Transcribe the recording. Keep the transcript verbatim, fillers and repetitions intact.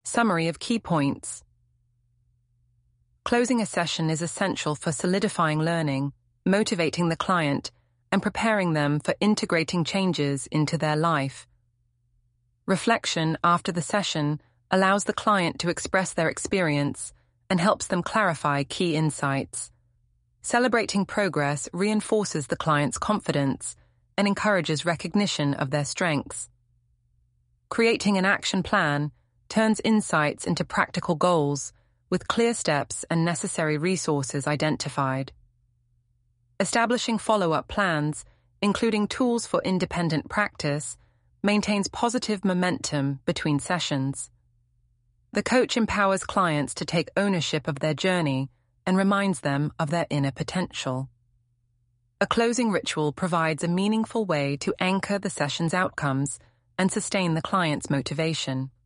Summary of key points. Closing a session is essential for solidifying learning, motivating the client, and preparing them for integrating changes into their life. Reflection after the session allows the client to express their experience and helps them clarify key insights. Celebrating progress reinforces the client's confidence and encourages recognition of their strengths. Creating an action plan turns insights into practical goals with clear steps and necessary resources identified. Establishing follow-up plans, including tools for independent practice, maintains positive momentum between sessions. The coach empowers clients to take ownership of their journey and reminds them of their inner potential. A closing ritual provides a meaningful way to anchor the session's outcomes and sustain the client's motivation.